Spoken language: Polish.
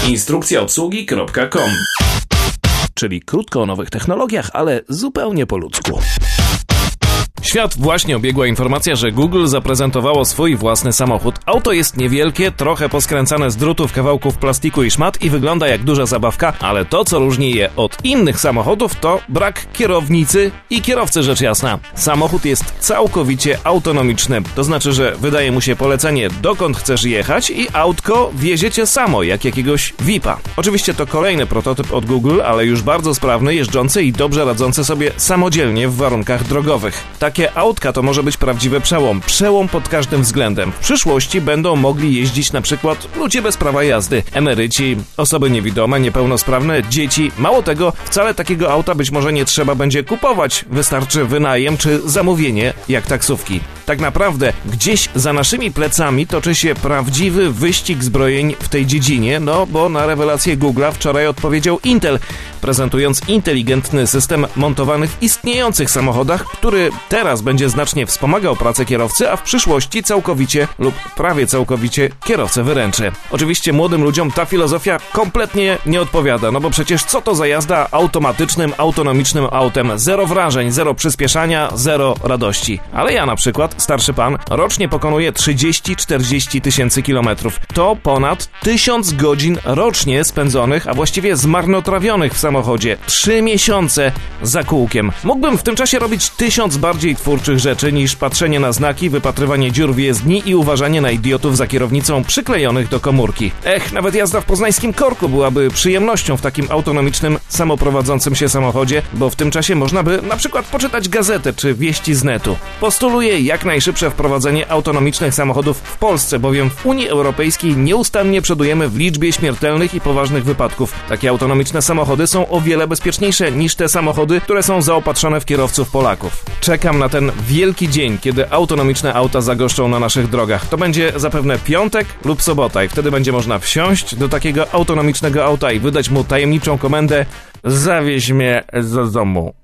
Instrukcjaobsługi.com. Czyli krótko o nowych technologiach, ale zupełnie po ludzku. Świat właśnie obiegła informacja, że Google zaprezentowało swój własny samochód. Auto jest niewielkie, trochę poskręcane z drutów, kawałków plastiku i szmat i wygląda jak duża zabawka, ale to, co różni je od innych samochodów, to brak kierownicy i kierowcy, rzecz jasna. Samochód jest całkowicie autonomiczny. To znaczy, że wydaje mu się polecenie, dokąd chcesz jechać i autko wiezie cię samo, jak jakiegoś VIP-a. Oczywiście to kolejny prototyp od Google, ale już bardzo sprawny, jeżdżący i dobrze radzący sobie samodzielnie w warunkach drogowych. Takie autka to może być prawdziwy przełom pod każdym względem. W przyszłości będą mogli jeździć na przykład ludzie bez prawa jazdy, emeryci, osoby niewidome, niepełnosprawne, dzieci. Mało tego, wcale takiego auta być może nie trzeba będzie kupować. Wystarczy wynajem czy zamówienie, jak taksówki. Tak naprawdę gdzieś za naszymi plecami toczy się prawdziwy wyścig zbrojeń w tej dziedzinie, bo na rewelację Google'a wczoraj odpowiedział Intel, prezentując inteligentny system montowany w istniejących samochodach, który teraz będzie znacznie wspomagał pracę kierowcy, a w przyszłości całkowicie lub prawie całkowicie kierowcę wyręczy. Oczywiście młodym ludziom ta filozofia kompletnie nie odpowiada, bo przecież co to za jazda automatycznym, autonomicznym autem? Zero wrażeń, zero przyspieszania, zero radości. Ale ja na przykład, starszy pan, rocznie pokonuję 30-40 tysięcy kilometrów. To ponad 1000 godzin rocznie spędzonych, a właściwie zmarnotrawionych w samochodzie. 3 miesiące za kółkiem. Mógłbym w tym czasie robić 1000 bardziej twórczych rzeczy niż patrzenie na znaki, wypatrywanie dziur w jezdni i uważanie na idiotów za kierownicą przyklejonych do komórki. Nawet jazda w poznańskim korku byłaby przyjemnością w takim autonomicznym, samoprowadzącym się samochodzie, bo w tym czasie można by na przykład poczytać gazetę czy wieści z netu. Postuluję jak najszybsze wprowadzenie autonomicznych samochodów w Polsce, bowiem w Unii Europejskiej nieustannie przodujemy w liczbie śmiertelnych i poważnych wypadków. Takie autonomiczne samochody są o wiele bezpieczniejsze niż te samochody, które są zaopatrzone w kierowców Polaków. Czekam na ten wielki dzień, kiedy autonomiczne auta zagoszczą na naszych drogach. To będzie zapewne piątek lub sobota i wtedy będzie można wsiąść do takiego autonomicznego auta i wydać mu tajemniczą komendę: zawieź mnie do domu.